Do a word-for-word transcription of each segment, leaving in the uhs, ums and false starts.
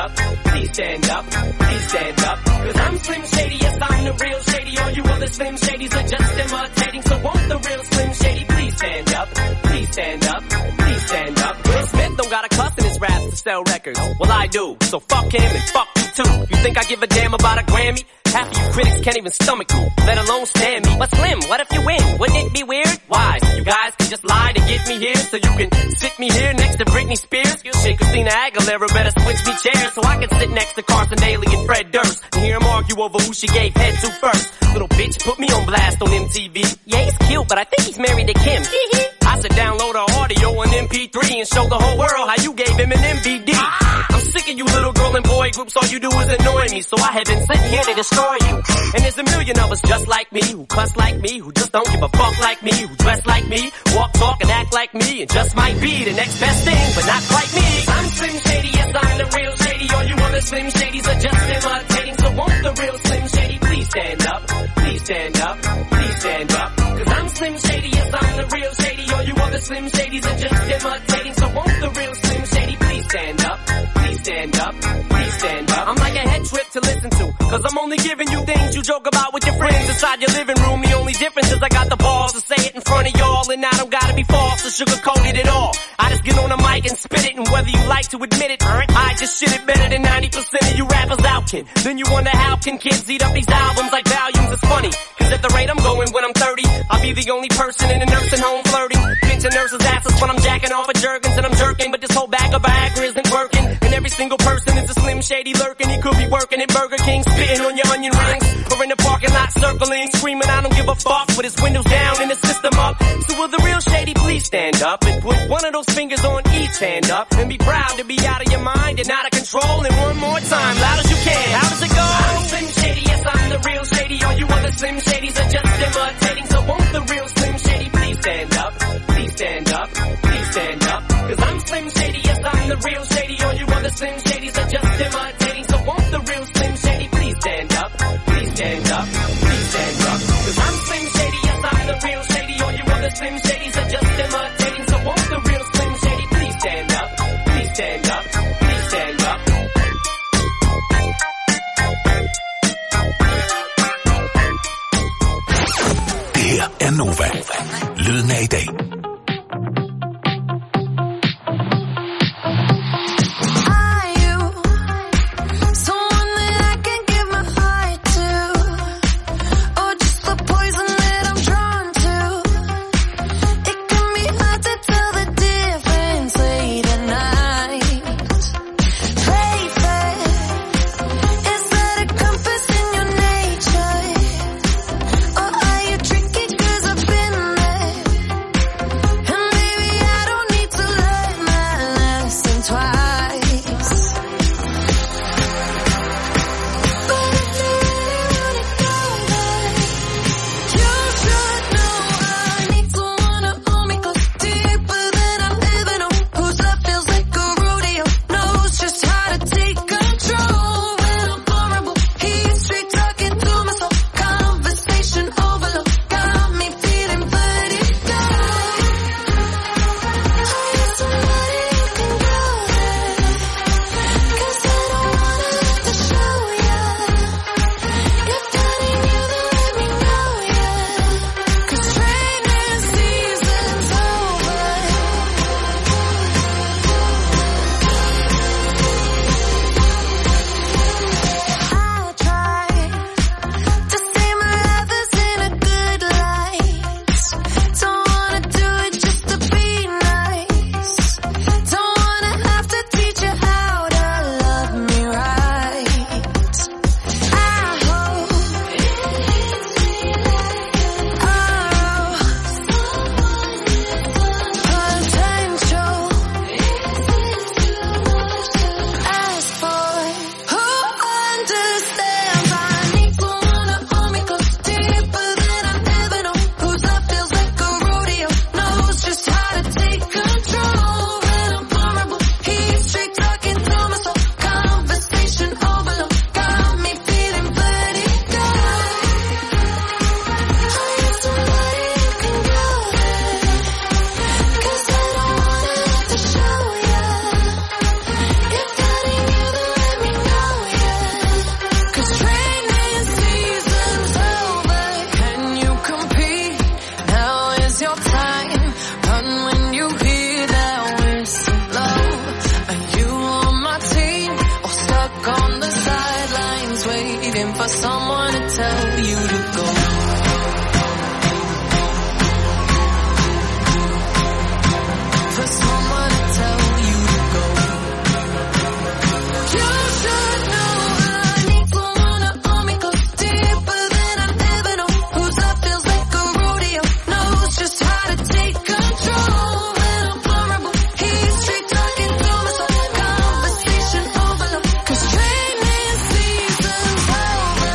up, please stand up, please stand up. Cause I'm Slim Shady, yes I'm the real Shady. All you other Slim Shadys are just imitating. So won't the real Slim Shady please stand up, please stand up, please stand up. Will Smith don't got a cuss in his raps to sell records. Well I do, so fuck him and fuck you too. You think I give a damn about a Grammy? Half of you critics can't even stomach me, let alone stand me. But Slim, what if you win? Wouldn't it be weird? Why? You guys can just lie to get me here, so you can sit me here next to Britney Spears. Shit, Christina Aguilera better switch me chairs, so I can sit next to Carson Daly and Fred Durst and hear them argue over who she gave head to first. Little bitch put me on blast on M T V. Yeah, he's cute, but I think he's married to Kim. I should download her audio on M P three and show the whole world how you gave him an M V D. I'm sick of you little girl and boy groups, all you do is annoy me, so I have been sitting here to destroy you. And there's a million of us just like me, who cuss like me, who just don't give a fuck like me, who dress like me, walk, talk, and act like me, and just might be the next best thing, but not quite me. I'm Slim Shady, yes I'm the real Shady. All you other Slim Shadys are just imitating. So won't the real Slim Shady please stand up, please stand up, please stand up. Cause I'm Slim Shady, yes I'm the real Shady. All you other Slim Shadys are just imitating. So won't the real Slim Shady please stand up, please stand up, please stand up. I'm like a head trip to listen to, cause I'm only giving you things you joke about with your friends inside your living room. The only difference is I got the balls to say it in front of y'all, and I don't gotta be false or sugarcoat it at all. I just get on the mic and spit it, and whether you like to admit it, I just shit it better than ninety percent of you rappers out, kid. Then you wonder how can kids eat up these albums like volumes. It's funny, cause at the rate I'm going when I'm thirty, I'll be the only person in a nursing home flirting, pinching nurses' asses when I'm jacking off at Jergens and I'm jerking. But this whole bag of Viagra isn't working, and every single person is a Slim Shady lurking. He could be working at Burger King, spitting on your onion rings, or in the parking lot circling, screaming I don't give a fuck, with his windows down and the system up. So will the real Shady please stand up and put one of those fingers on each hand up, and be proud to be out of your mind and out of control. And one more time, loud as you can, how does it go? I'm Slim Shady, yes I'm the real Shady. All you other Slim Shadys are just imitating. So won't the real Slim Shady please stand up, please stand up, please stand up. Cause I'm Slim Shady, yes I'm the real Shady. All you other Slim Shadys are just imitating. So won't the real Slim Shady please stand up, please stand up, please stand up. Cause I'm Slim Shady, yes I'm the real Shady. All you other Slim Shadys are just imitating. So won't the real Slim Shady please stand up, please stand up, please stand up. Det her er Nova. Lyden af i dag. for someone to tell you to go. For someone to tell you to go. You should know I need someone to hold me close, deeper than I've ever known. Whose love feels like a rodeo, knows just how to take control. When I'm vulnerable, he's straight talking to my soul. Conversation overload, 'cause training season's over.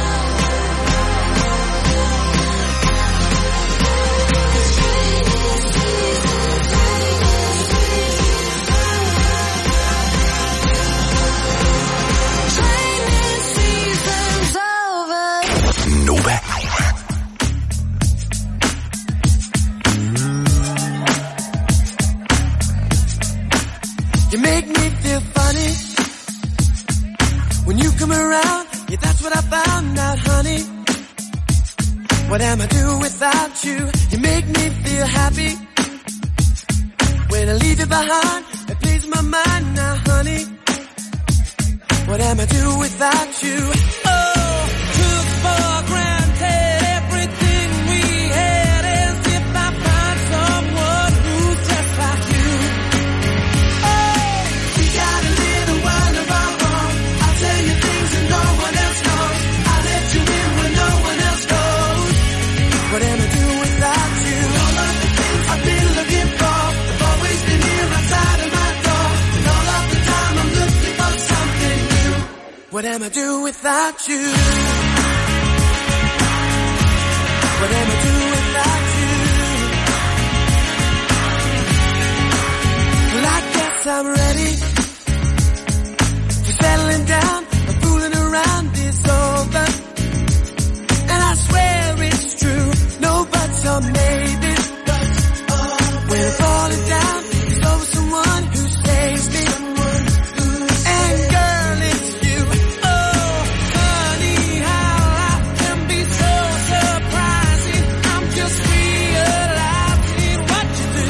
Training season's over. Nova. You make me feel funny when you come around. Yeah, that's what I found out, honey. What am I doing without you? You make me feel happy when I leave you behind. It plays my mind now, honey. What am I doing without you? Oh, took for granted everything we had, as if I find someone who's just like you. Oh, we got a little world of our own. I'll tell you things that no one else knows. I'll let you in when no one else goes. What am I doing without you? All of the things I've been looking for have always been here outside of my door. And all of the time I'm looking for something new. What am I doing without you? What am I doing without you? Well, I guess I'm ready for settling down. And fooling around is over. And I swear it's true. No buts or maybes. When I'm falling down, there's always someone who saves me. And girl, it's you. Oh, honey, how life can be so surprising. I'm just realizing what you do.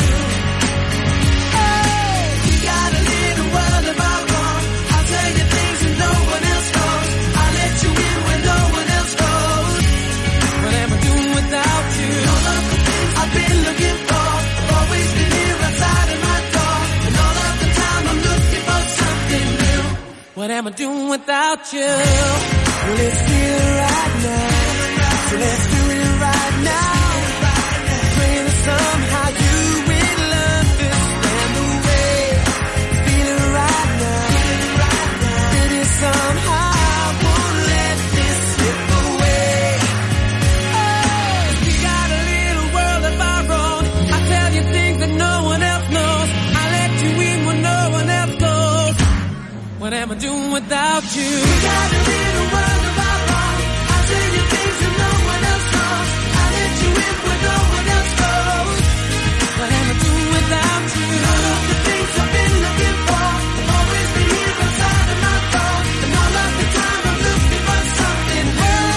Oh, we got a little world of our own. I'll tell you things that no one else knows. I'll let you in when no one else goes. What am I doing without you? All of the things I've been looking for have always been here outside of my door. And all of the time I'm looking for something new. What am I doing without you? Let's do it right now. So let's do it right now. Praying that somehow you will understand the way I'm feeling right now. Maybe somehow I won't let this slip away. Oh, we got a little world of our own. I tell you things that no one else knows. I let you in when no one else goes. What am I doing without you? We got a little world of our own. I tell you things that no one else knows. I let you in when no one else goes. What am I doing without you? All of the things I've been looking for have always been here outside of my door. And all of the time I'm looking for something new.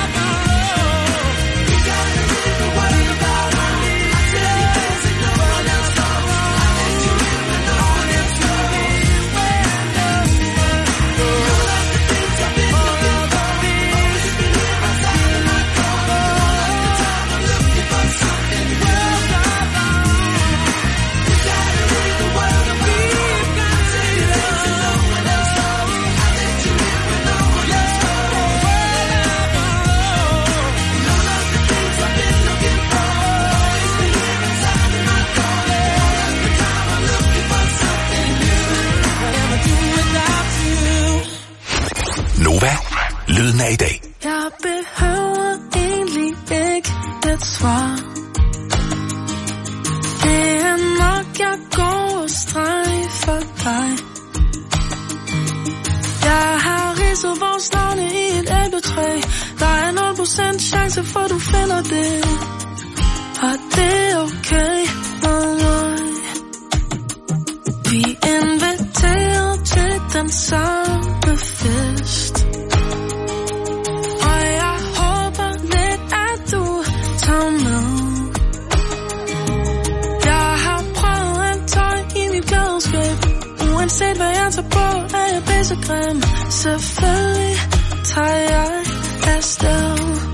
We got a little world of our own. I tell you things that no one else knows. I let you in when no one else goes. All of the things I've been looking for have always been here outside of my door. All of the time I'm looking for something new. We got a little world of our own. I tell you things that no one else knows. I let you in when no one else goes. And all of the things I've been looking for have always been here outside of my door. All of the time I'm looking for something new. What am I doing without you? Nova. Lyden af i dag. Jeg behøver egentlig ikke et svar. Det er nok, jeg går og strejfer dig. Jeg har ridset vores navne i et æbletræ. Der er nul procent chance for, du finder det. Og det er okay med mig. Vi inviterer til den samme fest. Og jeg håber lidt, at du tager med. Jeg har prøvet at tøj i mit glædeskab. Uanset hvad jeg tager på, er jeg pissegrim. Selvfølgelig tager jeg afsted.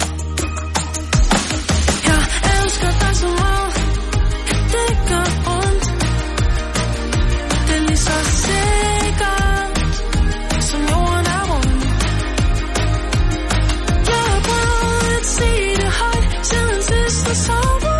Jeg elsker dig så meget, det gør ondt. Det er lige så sikkert, som jorden er rund. Jeg har prøvet at sige det højt, siden sidste sommer.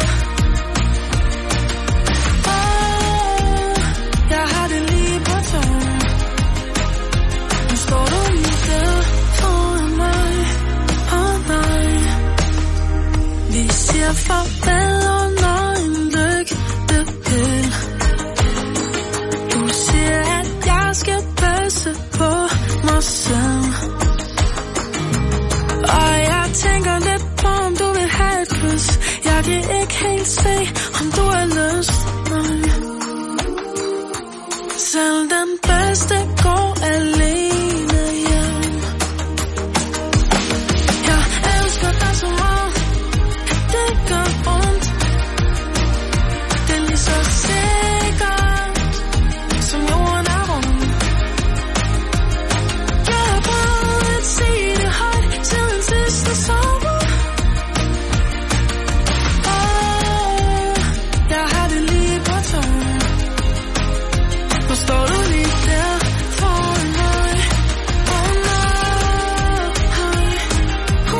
Åh, jeg har det lige på tungen. Nu står du lige der foran mig, åh nej. Vi siger farvel under en lygtepæl. Du siger, at jeg skal passe på mig selv. Og jeg tænker lidt på, om du vil have et kys. Jeg kan ikke helt se, om du har lyst. Nej. Selv den bedste går alene hjem. Jeg elsker dig så meget, det gør ondt. Det er lige så sikkert, som jorden er rund. Jeg har prøvet at sige det højt, siden sidste sommer. Åh, jeg har det lige på tungen. Nu står du lige der foran mig. Åh nej, uh.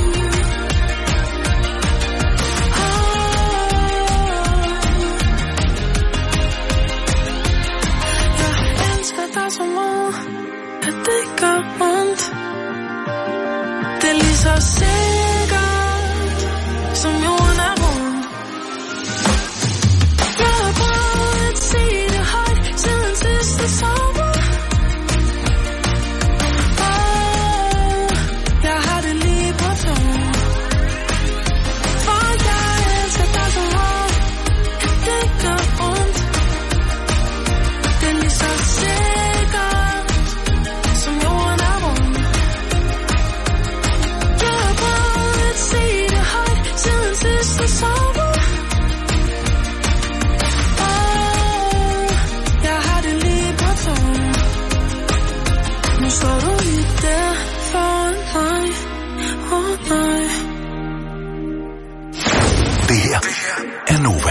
Jeg elsker dig så meget, at det gør ondt. Det er lige så sikkert, som jorden er rund. Jeg har prøvet at sige det højt, siden sidste sommer. Åh, jeg har det lige på tungen. For jeg elsker dig så meget, at det gør ondt. Det er lige så sikkert, som jorden er rund. Jeg har prøvet at sige det højt, siden sidste sommer. Åh, jeg har det lige på tungen. Nu står du lige der foran mig. Åh nej. Det her er Nova.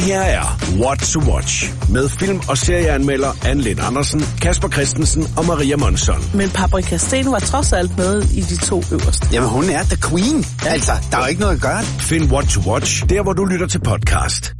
her er What to Watch med film- og serieanmelder Anne Lind Andersen, Kasper Christensen og Maria Monson. Men Paprika Steen var trods alt med i de to øverste. Jamen, hun er the queen. Altså, der er jo ikke noget at gøre. Find What to Watch der, hvor du lytter til podcast.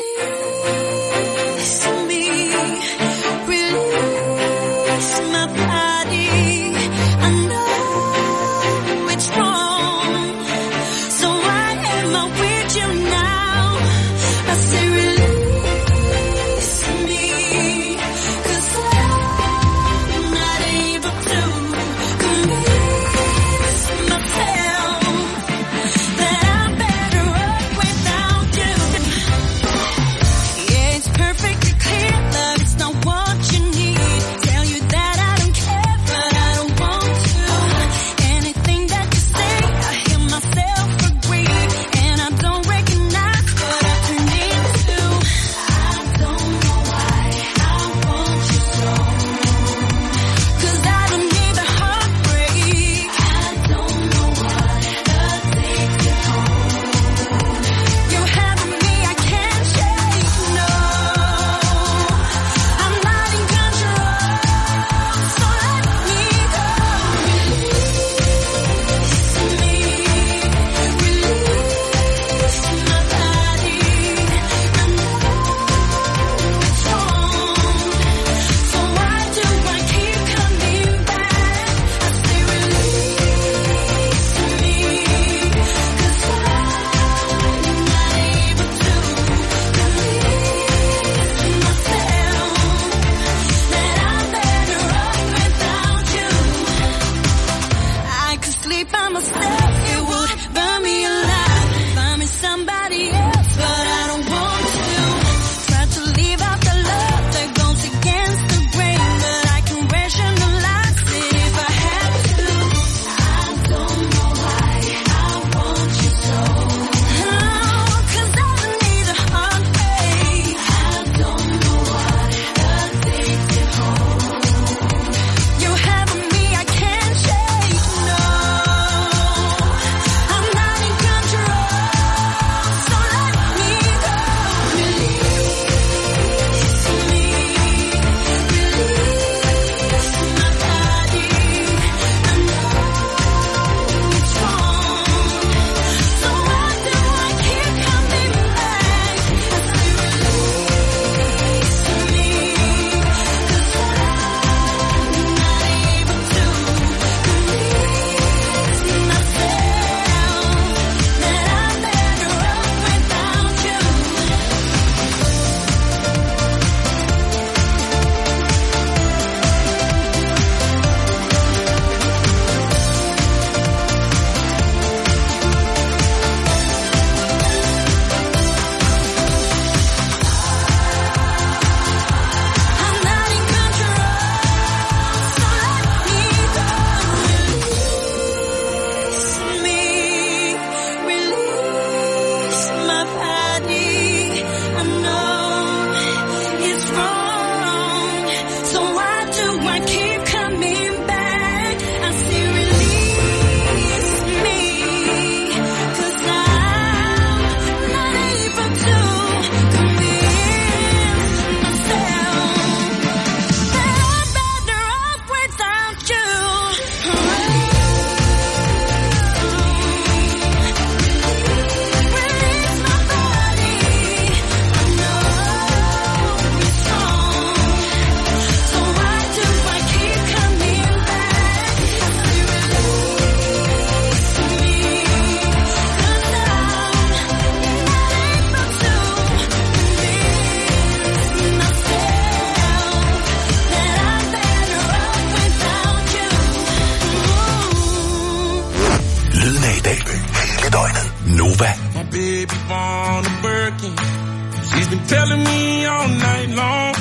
Nova. My baby born a Birkin. She's been telling me all night long.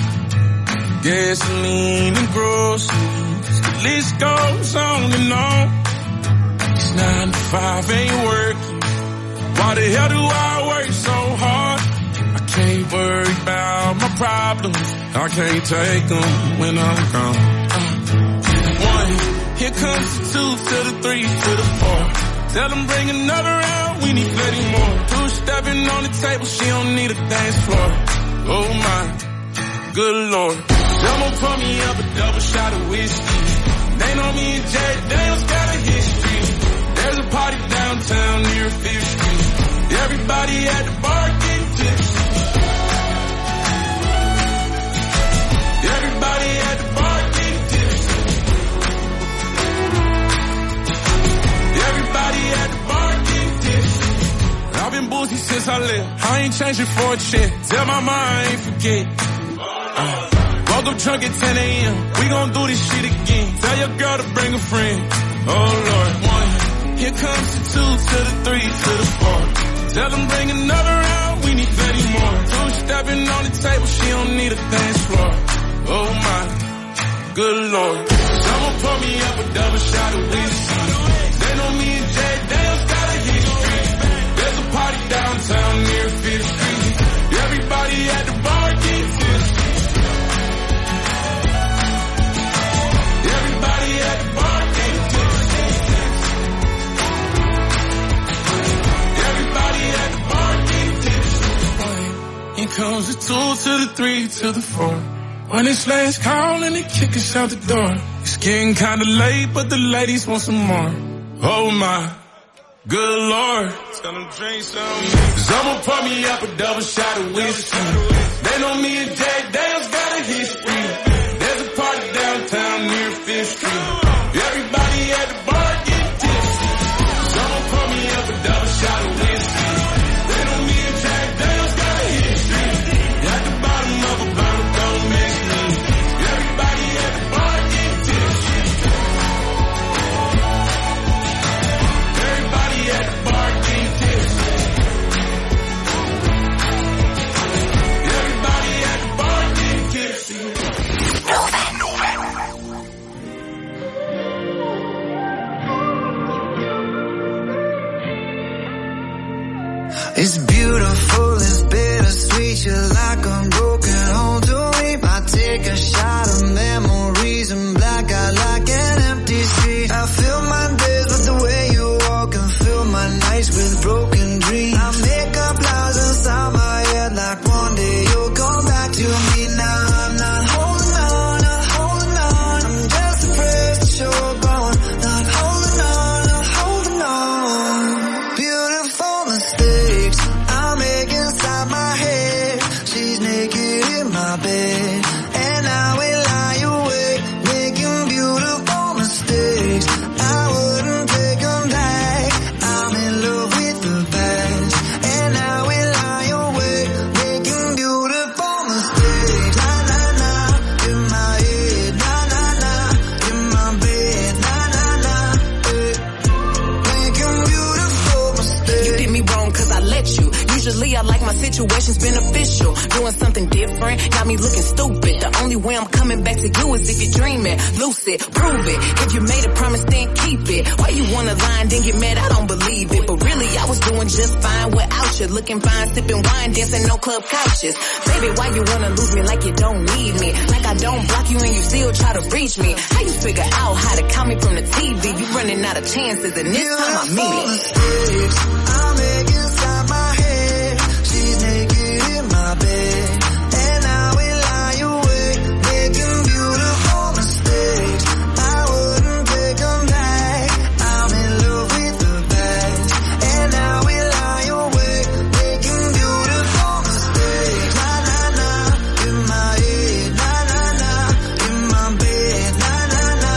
Gasoline and groceries. The list goes on and on. It's nine to five ain't working. Why the hell do I work so hard? I can't worry about my problems. I can't take them when I'm gone. Uh, one, here comes the two to the three to the four. Tell them bring another round, we need plenty more. Two stepping on the table, she don't need a dance floor. Oh my, good lord. Someone pour me up a double shot of whiskey. They know me and Jack Daniels got a history. There's a party downtown near Fifth Street. Everybody at the bar getting tipsy. Everybody at the bar getting tipsy. Everybody at the bar getting tipsy. I've been boozy since I left. I ain't changing for a check. Tell my mom I ain't forget. Uh, woke up drunk at ten a.m. We gon' do this shit again. Tell your girl to bring a friend. Oh Lord, one. Here comes the two to the three to the four. Tell them bring another round, we need plenty more. Two stepping on the table, she don't need a dance floor. Oh my, good lord. Someone pour me up a double shot of whiskey. They know me and Jack Daniels got a history. There's a party downtown near Fifth Street. Everybody at the bar get tipsy. Everybody at the bar get tipsy. Everybody at the bar get tipsy. Here comes the two to the three to the four. When it's last call and they kick us out the door. It's getting kinda late, but the ladies want some more. Oh my, good lord. Tell them drink some. Someone pour me up a double shot of whiskey. They know me and Jack Daniels got a history. There's a party downtown near Fifth Street. Everybody at the bar get tipsy. Someone pour me up a double shot of whiskey. They know me and Jack Daniels got a history. At the bottom of a bottle, don't mix me. Everybody at the bar get tipsy. Everybody at the bar get tipsy. Everybody at the bar get tipsy. It's beautiful, it's bittersweet. You're like a broken home to me. I take a shot of memories and black out like an empty street. I fill my days with the way you walk and fill my nights with broken dreams. I make up lies inside my head like one day you'll come back to me. Now I'm not holding on, not holding on. I'm just afraid that you're gone. Not holding on, not holding on. Beautiful mistakes I make inside my head. She's naked in my bed, and I will lie awake, making beautiful mistakes. I wouldn't take them back. I'm in love with the past, and I will lie awake, making beautiful mistakes. Na na na, in my head. Na na na, in my bed. Na na na, eh. Making beautiful mistakes. You did me wrong cause I let you. Usually I like my situations beneficial. Doing something different, got me looking stupid. The only way I'm coming back to you is if you're dreaming. Lucid, prove it. If you made a promise, then keep it. Why you wanna lie and then get mad? I don't believe it. But really, I was doing just fine without you. Looking fine, sipping wine, dancing no club couches. Baby, why you wanna lose me like you don't need me? Like I don't block you and you still try to reach me. How you figure out how to count me from the T V? You running out of chances and this time I mean it. Mistakes I make inside my head. She's naked in my bed, and I will lie awake, making beautiful mistakes. I wouldn't take them back. I'm in love with the past, and I will lie awake, making beautiful mistakes. Na na na, in my head. Na na na, in my bed. Na na na,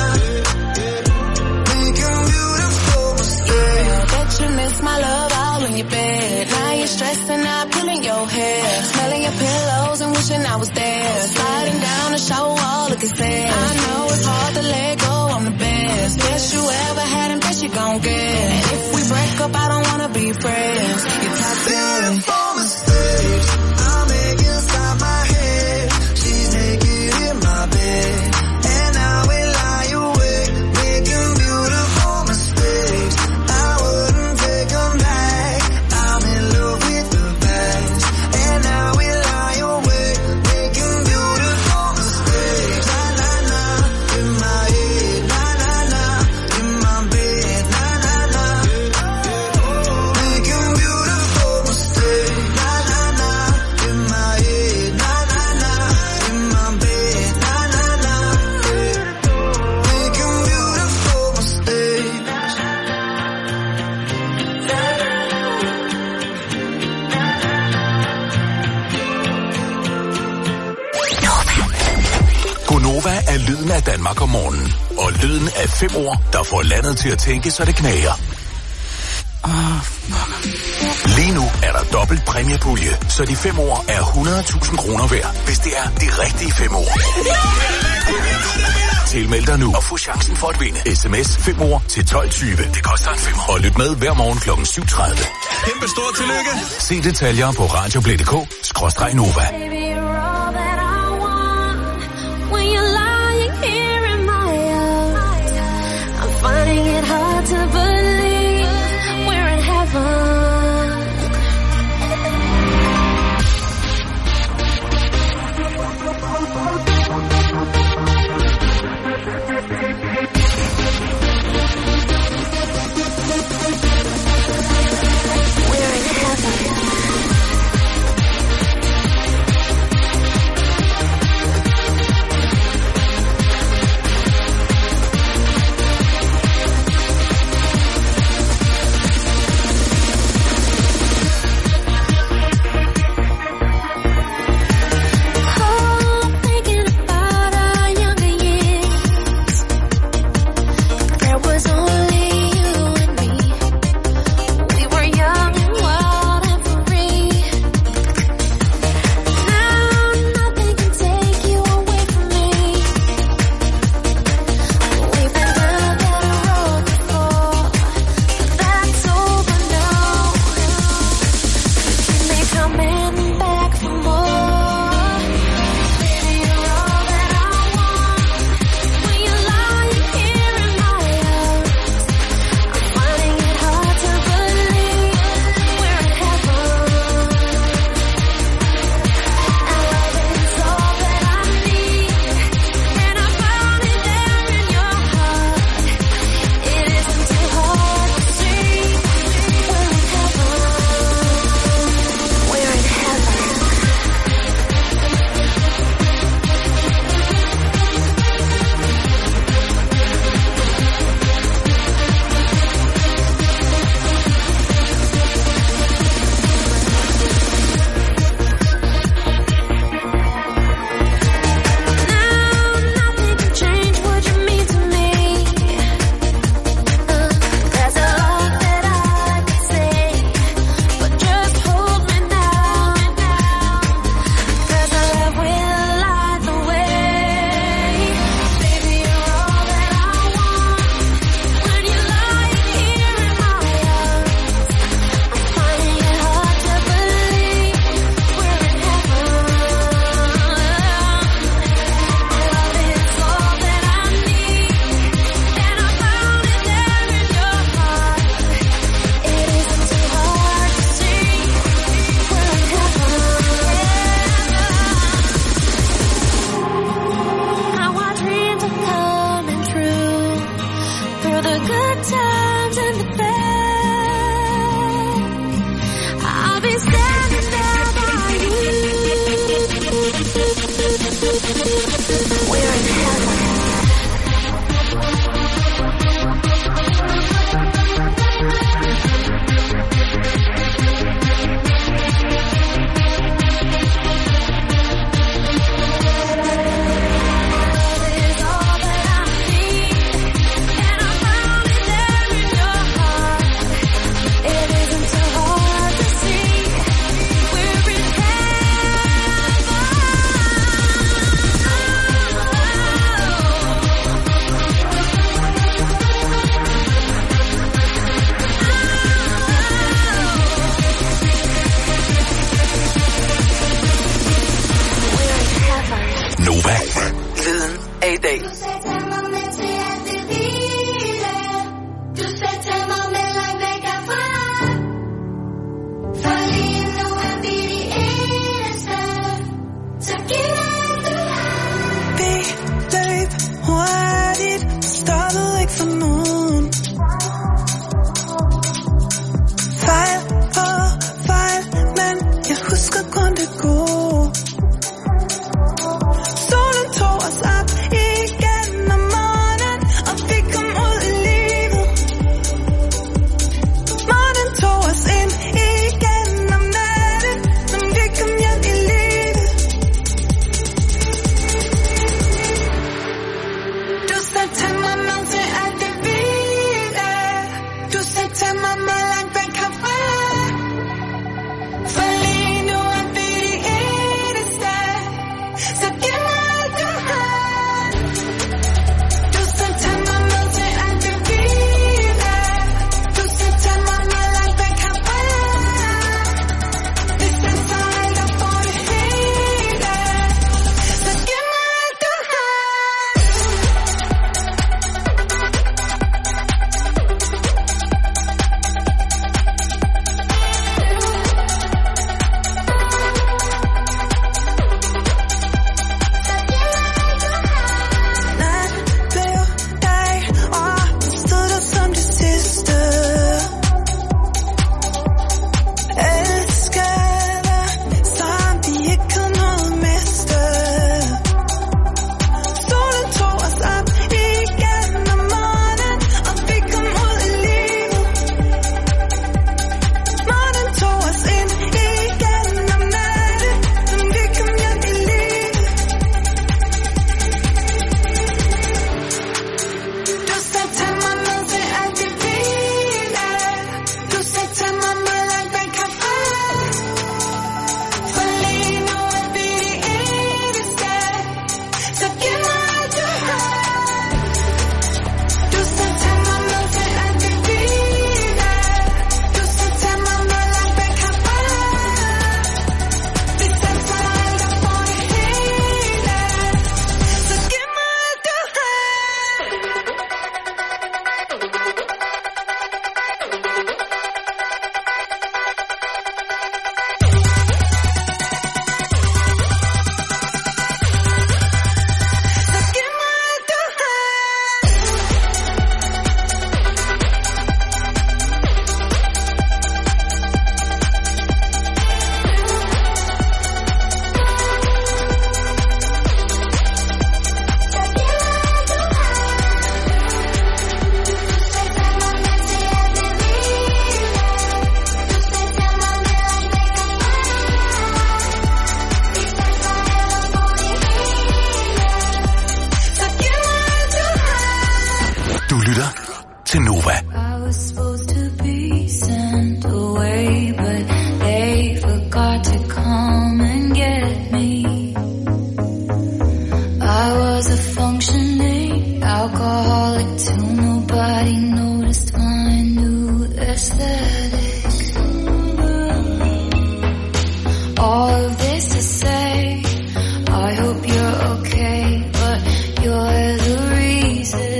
making beautiful mistakes. Yeah, bet you miss my love all in your bed. Now you're stressing out, pulling your hair, smelling your pillow. Danmark om morgenen. Og lyden af fem ord, der får landet til at tænke, så det knager. Åh, Lige nu er der dobbelt præmiepulje, så de fem år er hundrede tusind kroner værd, hvis det er de rigtige fem år. Tilmeld dig nu og få chancen for at vinde. Sms fem år til tolv tyve. Det koster en femmer. Og lyt med hver morgen klokken syv tredive. Kæmpe stort tillykke. Se detaljer på radioplay punktum d k skråstreg Nova. Du lytter til Nova. I was supposed to be sent away, but they forgot to come and get me. I was a functioning alcoholic till nobody noticed my new aesthetic. All of this to say, I hope you're okay, but you're the reason.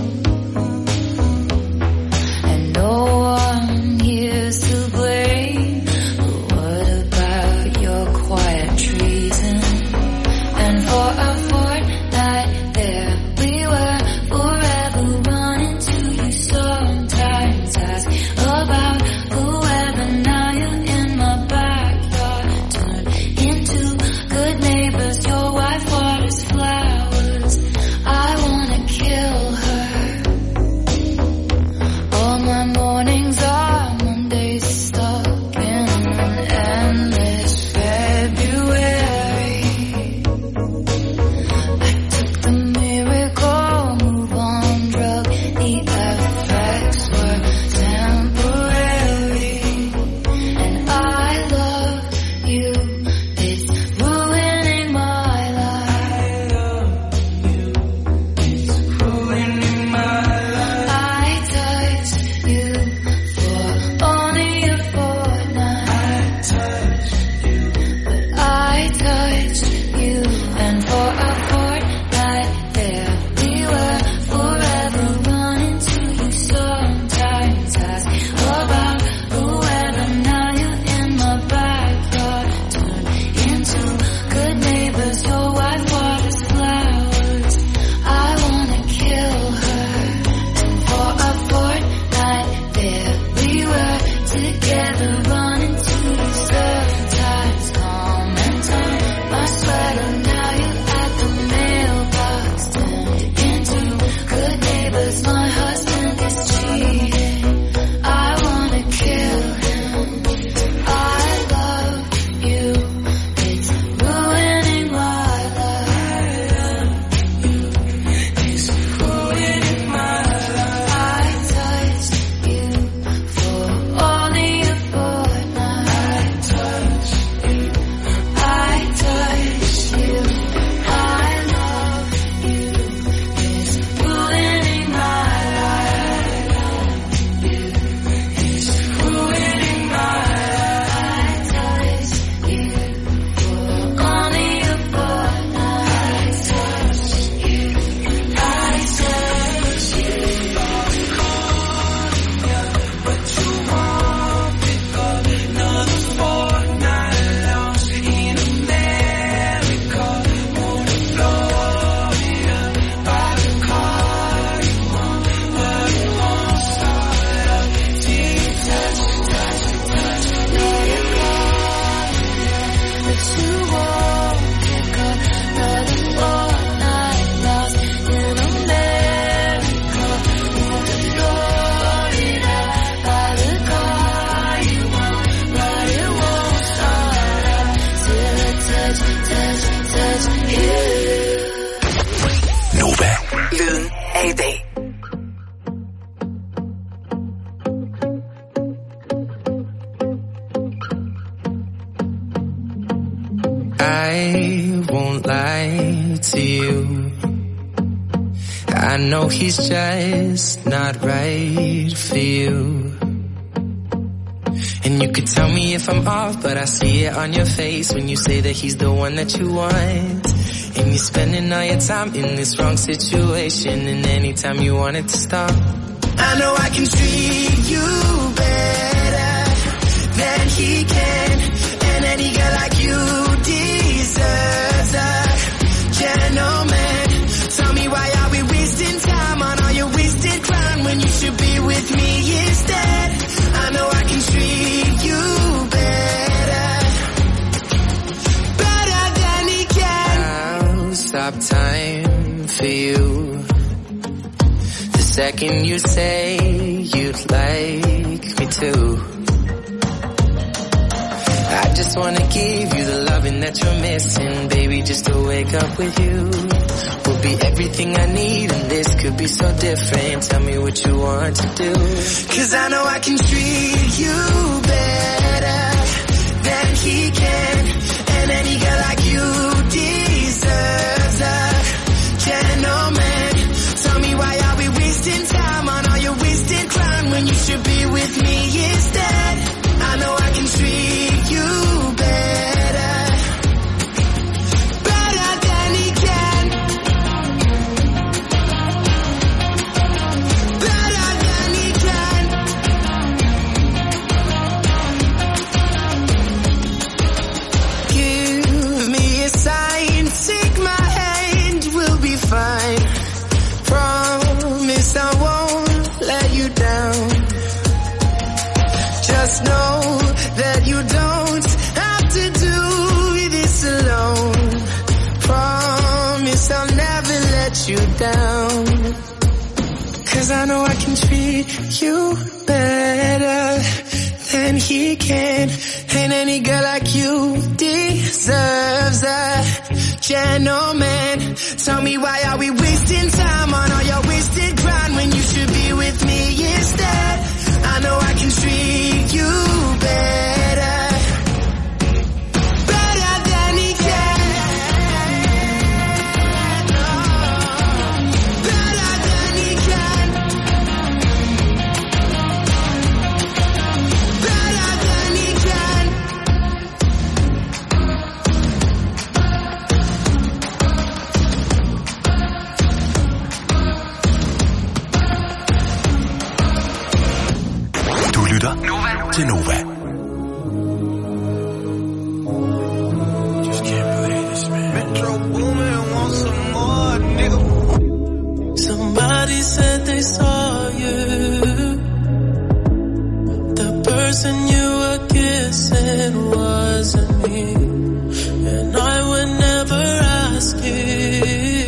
And no one here's to blame, but what about your quiet treason? And for a fortnight there we were, forever running to you. Sometimes ask about whoever, now you're in my backyard. Turn into good neighbors, your wife waters flowers. I wanna kill her. All my mornings are Mondays stuck in an endless February. I took the miracle move on drug, the effects were temporary. And I love you, it's ruining my life. It's ruining my life. I touched you for only a fortnight. But I touched you, and for a fortnight there we were, forever running to you. Sometimes ask about whoever, now you're in my backyard. Turn into good neighbors, your wife waters flowers. I wanna kill her. And for a fortnight there we were, together running to you. Sometimes calm and turn my sweater, now you're at the mailbox. Turned into good neighbors, my husband is cheating. I wanna kill him. I love you, it's ruining my life. It's ruining my life. I touched you for only a fortnight. I touched you. I touched you. I love you, it's ruining my life. It's ruining my life. I touched you for only a fortnight. I touched you. I touched you. But you won't pick up another fortnight lost in America. Going to Florida, buy the car you want, but it won't start up till you touch, touch, touch. Know you're calling, but you won't pick up another fortnight lost in America. Move to Florida, buy the car you want, but it won't start up till I touch, touch, touch you. Nova. Lyden af i dag. I won't lie to you. I know he's just not right for you. And you could tell me if I'm off, but I see it on your face when you say that he's the one that you want. And you're spending all your time in this wrong situation, and anytime you want it to stop. I know I can treat you better than he can, and any girl like you deserves a gentleman. Tell me, why are we wasting time on all your wasted crime when you should be with me instead? I know I can treat you better, better than he can. I'll stop time for you the second you say you'd like me to. I just wanna give you the loving that you're missing, baby, just to wake up with you will be everything I need, and this could be so different. Tell me what you want to do, 'cause I know I can treat you better than he can, and any girl like you deserves a gentleman. Tell me, why are we wasting time on all your wasted crime when you should be with me instead? I know I can treat you better, better than he can, better than he can. Give me a sign, take my hand, we'll be fine. Promise I won't let you down. Just know that you don't have to do this alone. Promise I'll never let you down. 'Cause I know I can treat you better than he can, and any girl like you deserves a gentleman. Tell me, why are we wasting time on all your wasted grind when you should be with me instead? I know I can treat you better, better than he can, better than he can, better than he can. Du lytter til Nova. Somebody said they saw you. The person you were kissing wasn't me, and I would never ask you.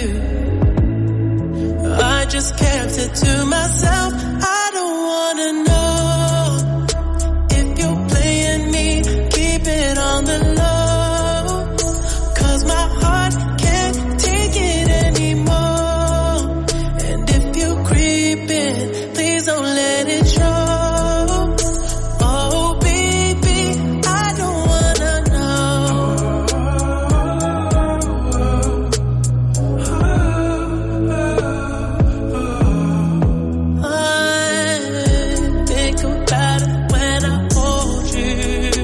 I just kept it to myself. I don't wanna know if you're playing me. Keep it on the low, 'cause my heart can't take it anymore. And if you're creeping, please don't let it show. Oh baby, I don't wanna know. I think about it when I hold you.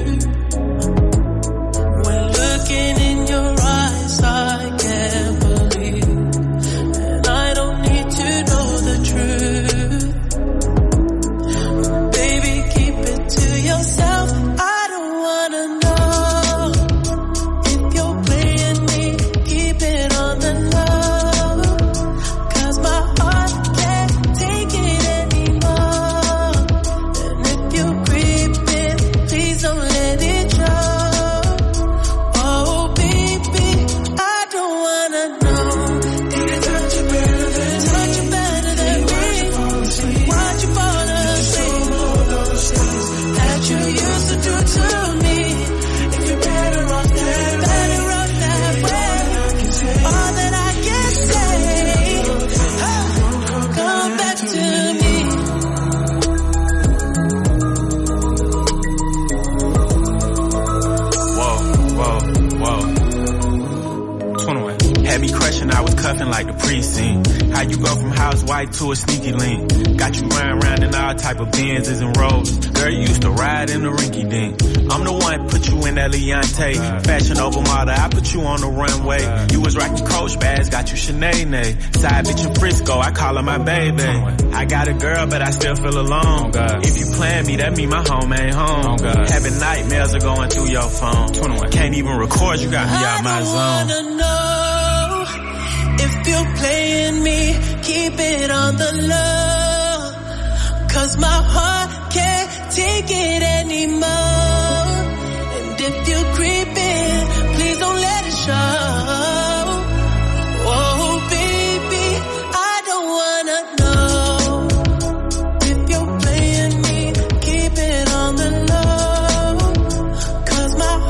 When looking in your eyes, I can't believe, and I don't need to know the truth. Baby, keep it to yourself. I don't wanna know if you're playing me. Keep it on the low, 'cause my heart can't take it anymore. And if you're creeping, please don't let it show. Oh baby, I don't wanna know. Did I touch you better than touch you better than me? Watch you fall asleep that you used to do to me. If you're better off that, better off that way. All that I can say, oh, come back to me. Whoa, whoa, whoa. twenty-one. Had me crushing, I was cuffing like the precinct. How you go from housewife to a sneaky link? Got you running around in all type of Benzes and Rolls. Girl, you used to ride in the rinky dink. I'm the one put you in that Leontay. Fashion over model, I put you on the runway. You was rocking Coach bags, got you Sinead. Side bitch in Frisco, I call her my baby. I got a girl, but I still feel alone. If you plan me, that mean my home ain't home. Having nightmares are going through your phone. Can't even record, you got me out my I zone. wanna know if you're playing me. Keep it on the low, 'cause my heart can't take it anymore. And if you're creeping, please don't let it show. Oh baby, I don't wanna know if you're playing me. Keep it on the low, 'cause my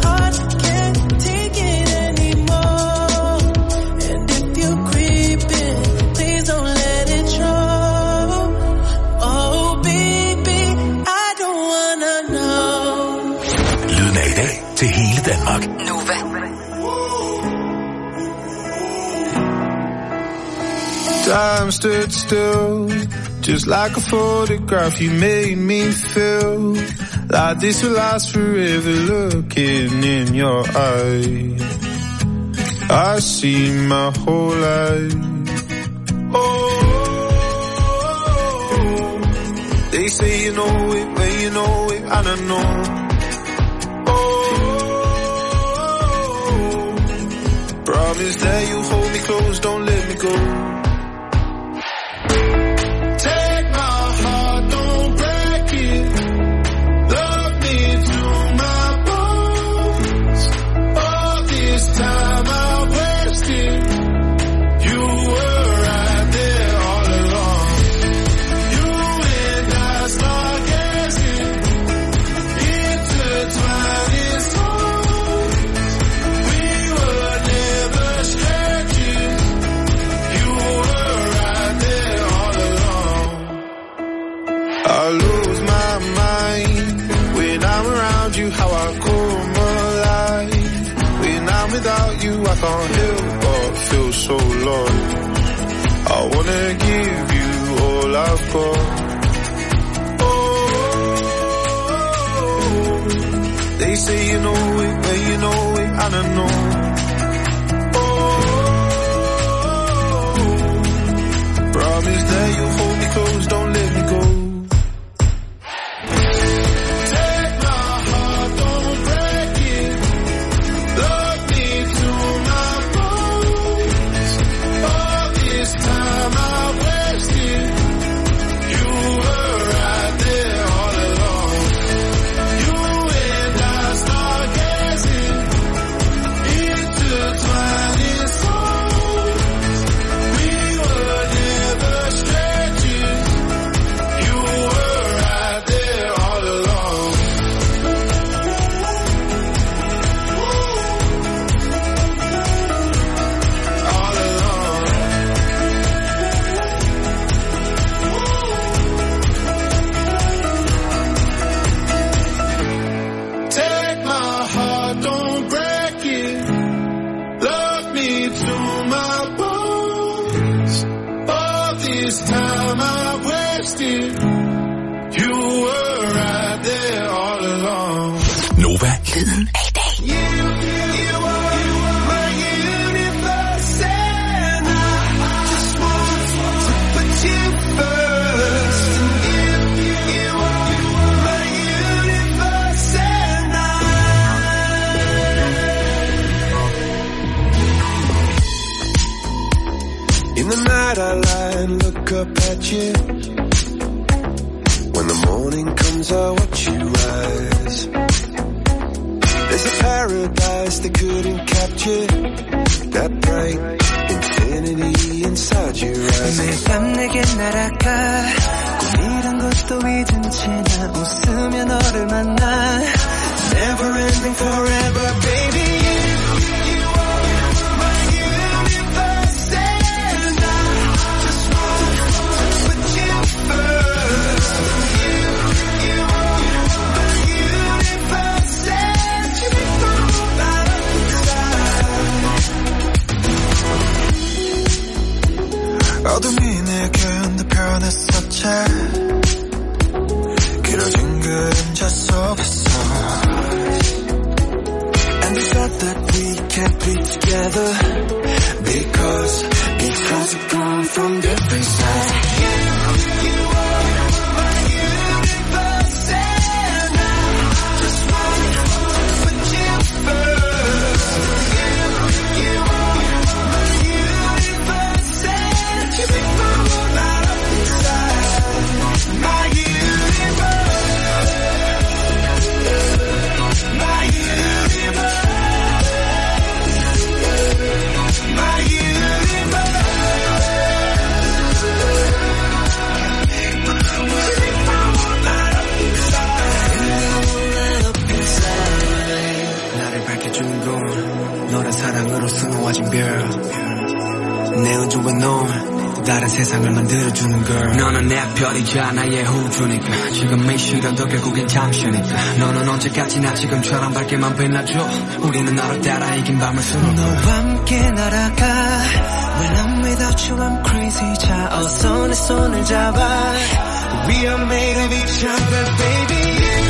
Time stood still, just like a photograph. You made me feel like this will last forever. Looking in your eyes, I see my whole life. Oh, they say you know it, but you know it, and I know. Oh, promise that you hold me close, don't let me go. I can't help but feel so lost. I wanna give you all I've got. Oh, they say you know it, but you know it, and I know. Oh, promise that you'll hold me close, don't let me go. When the morning comes, I watch you rise. There's a paradise they couldn't capture, that bright infinity inside your eyes. 매일 밤 내게 날아가 꿈이란 것도 잊은 채 나 웃으며 너를 만나. Never ending forever, baby. 어둠이 내겐 더 변했었지. 길어진 그림자 속에서 And we felt that we can't be together Because each has come from different sides. You, you are my universe and I just want to put you first. You, you are my universe and you make my world light up inside. My universe, my universe, my universe. 세상을 만들어주는 girl. 너는 내 별이자 나의 호주니까 지금의 시련도 결국엔 잠시니까 너는 언제까지나 지금처럼 밝게만 빛나줘. 우리는 너를 따라 이긴 밤을 수놓고 너와 함께 날아가. When I'm without you I'm crazy. 자 어서 내 손을 잡아. We are made of each other baby.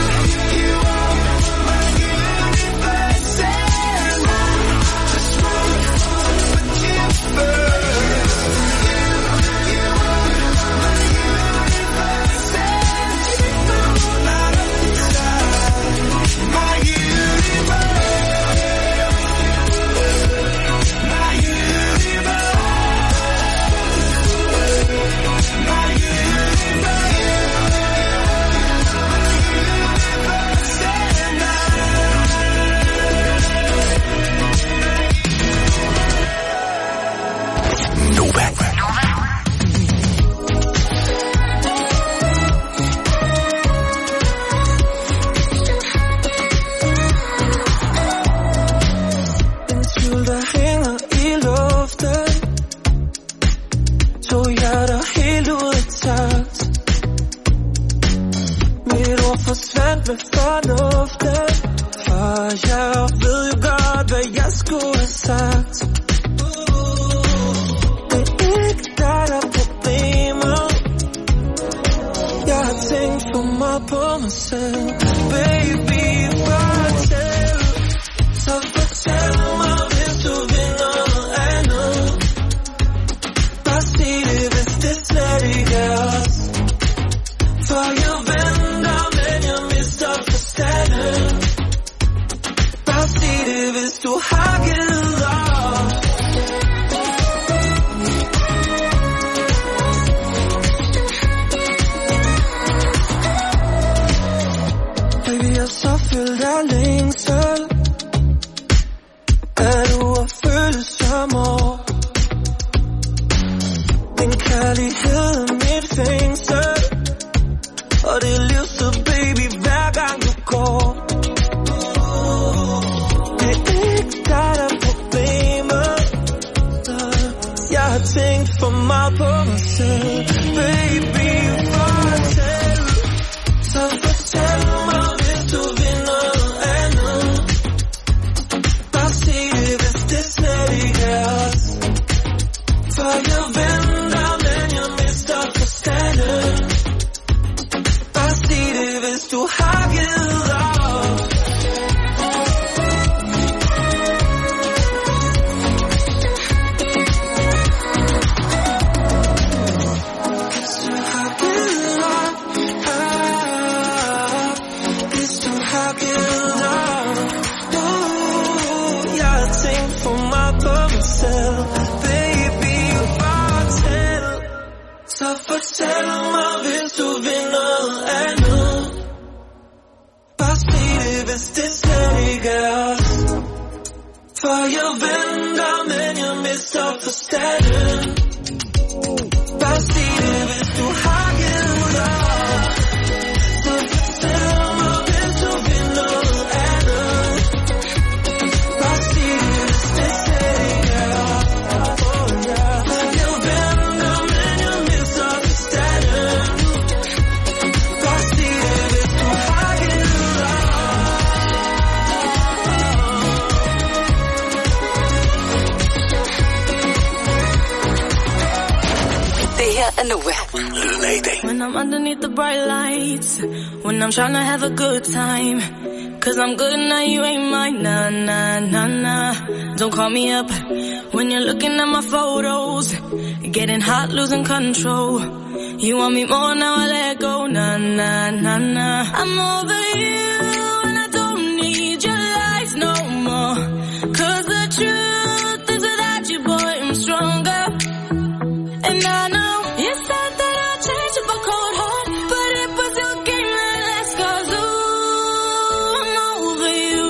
When I'm underneath the bright lights, when I'm trying to have a good time, cause I'm good now, you ain't mine, nah, nah, nah, nah. Don't call me up when you're looking at my photos, getting hot, losing control. You want me more, now I let go, nah, nah, nah, nah. I'm over you and I don't need your lies no more, cause the truth is without you, boy, I'm stronger. And I know you said that I'd change if I cold heart, but it was your game that last, cause ooh, I'm over you.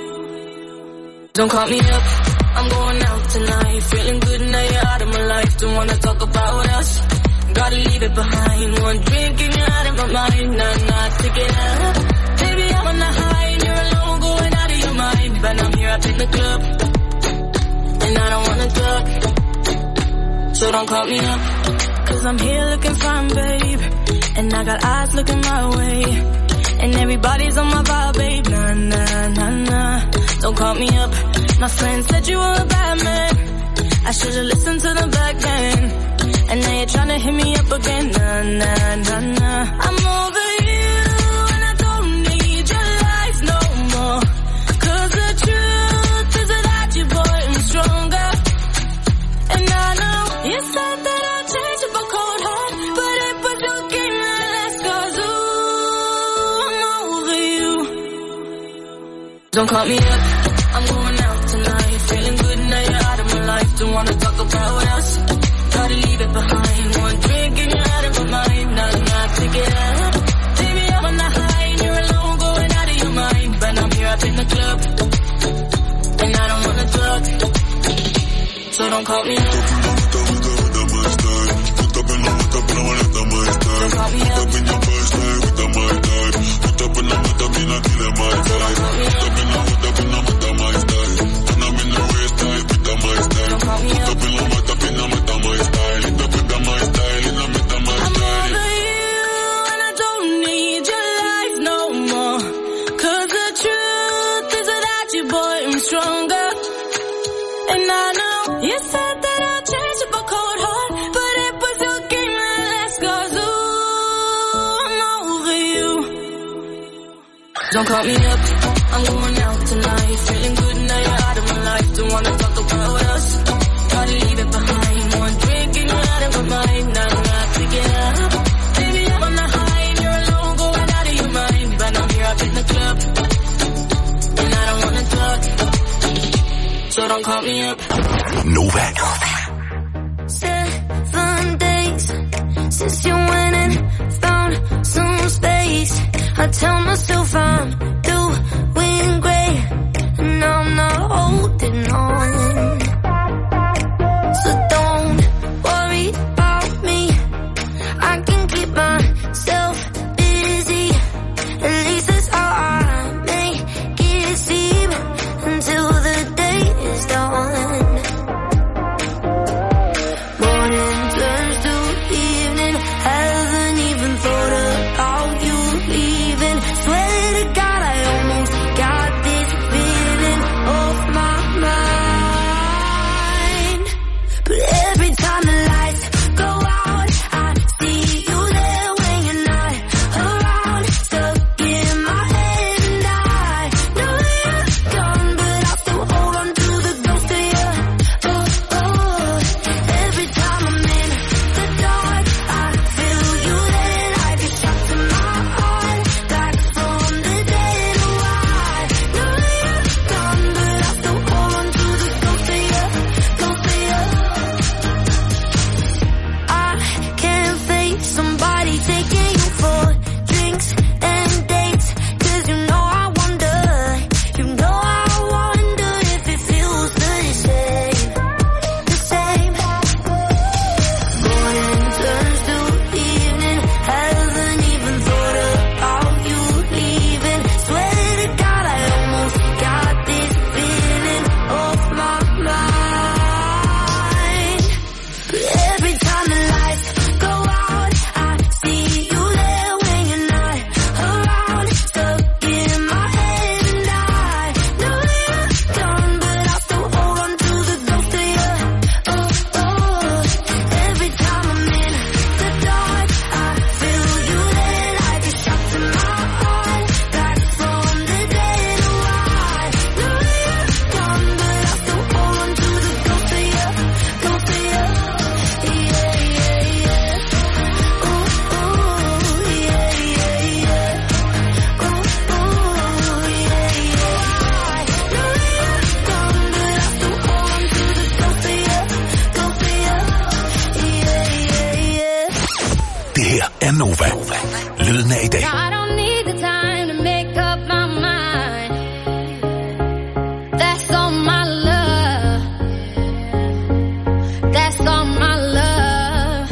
Don't call me up, I'm going out tonight, feeling good now you're out of my life. Don't wanna talk about us, gotta leave it behind. One drink and you're out of my mind, nah, nah, take it out. Baby, I'm on the high and you're alone, going out of your mind. But I'm here up in the club, and I don't wanna talk, so don't call me up, Cause I'm here looking fine, babe. And I got eyes looking my way. And everybody's on my vibe, babe. Nah, nah, nah, nah. Don't call me up. My friend said you were a bad man. I should've listened to the back then. And now you're tryna hit me up again. Nah, nah, nah, nah. I'm over you, and I don't need your lies no more. Cause the truth is without you, boy, I'm stronger. And I know you said that I'd change up a cold heart, but it was your game that last. Cause ooh, I'm over you. Don't call me up, I'm going out tonight. Feeling good now you're out of my life. Don't wanna talk about us, gotta leave it behind. One drink and you're out of my mind. Now I'm not to get up. Baby, I'm on the high and you're alone going out of your mind. But I'm here up in the club, and I don't wanna talk, so don't call me up. Don't call me up. Don't call me up, I'm going out tonight. Feeling good now you're out of my life. Don't wanna talk about us, gotta leave it behind. One drink and you're out of my mind. Now I'm not to get up. Baby, I'm on the high and you're alone going out of your mind. But I'm here up in the club, and I don't wanna talk, so don't call me up. Nova. Seven days since you went and found some space. I tell myself I'm doing great, and I'm not holding on. So don't worry about me, I can keep myself busy. At least that's how I make it seem, until the day is done. Morning turns to evening, haven't even thought about you leaving. Swear to God, I almost got this feeling off my mind. But every time the lights go out, I see you there when you're not around. Stuck in my head and I know you're gone, but I still hold on to the ghost of you. Oh, oh. Every time I'm in the dark, I feel you there like a shot to my heart. Back from the dead, oh, I know you're gone, but I still hold on to the ghost of you, ghost of you. I can't face somebody taking you for drinks and dates, cause you know I wonder, you know I wonder if it feels the same, the same. Morning turns to evening, haven't even thought about you leaving. Swear to God, I almost got this feeling off my mind. But every time the lights go out, I see you there when you're not around. Stuck in my head and I know you're gone, but I still hold on to the ghost of you. Oh, oh. Every time I'm in the dark, I feel you there like a shot to my heart. Back from the dead, oh, I know you're gone, but I still hold on to the ghost of you, ghost of you. Yeah, yeah, yeah. Ooh, ooh, yeah, yeah, yeah. Ooh, ooh, yeah, yeah. I know you're gone, but I still hold on to the ghost of you, ghost of you. Yeah, yeah, yeah. Det her er Nova. Lyden af i dag. I don't need the time to make up my mind. That's all my love. That's all my love.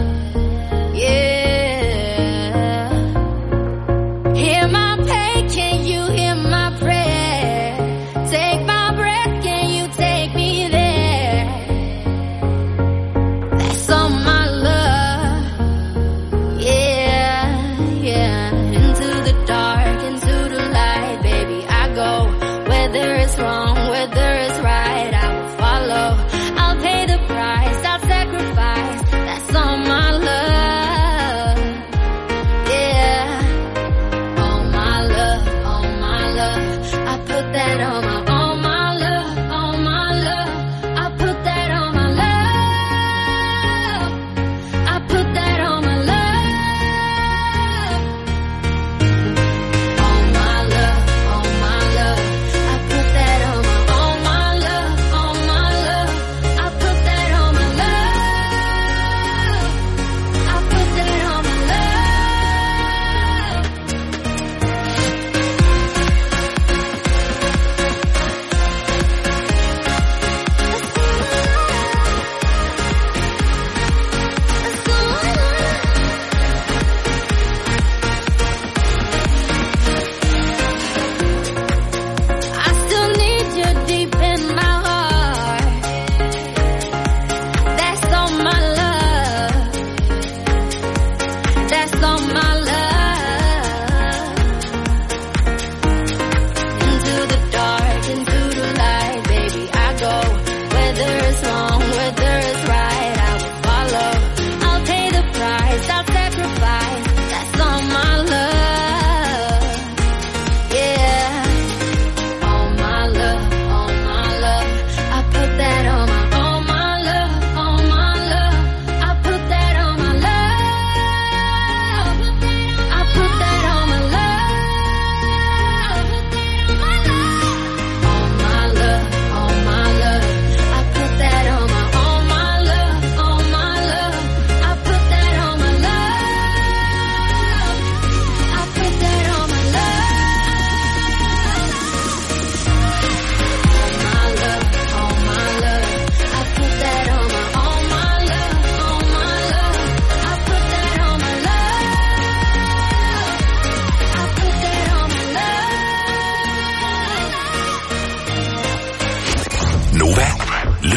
Yeah. Hear my pain, can you hear my prayer? Take my breath, can you take me there? That's all my love.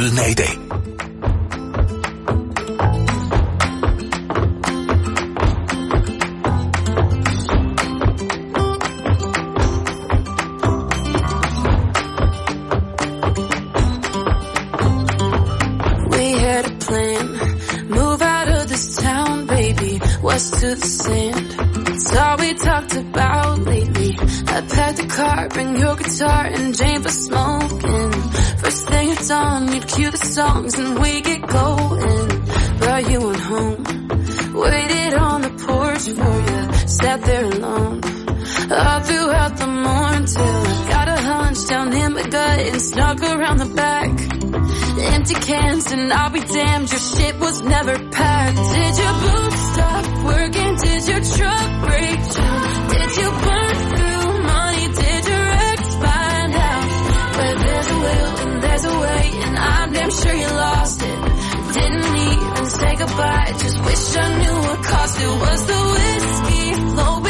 Lyden af i dag. West to the sand. It's all we talked about lately. I packed a car, bring your guitar and Jane for smoking. First thing it's on, you'd cue the songs and we get going. Brought you on home, waited on the porch for you, sat there alone all throughout the morning till I got a hunch down in my gut and snuck around the back. Empty cans and I'll be damned, your shit was never packed. Did your boots stop working? Did your truck break down? Did you burn through money? Did your ex find out? Where there's a will and there's a way, and I'm damn sure you lost it. Didn't even say goodbye, just wish I knew what cost it was the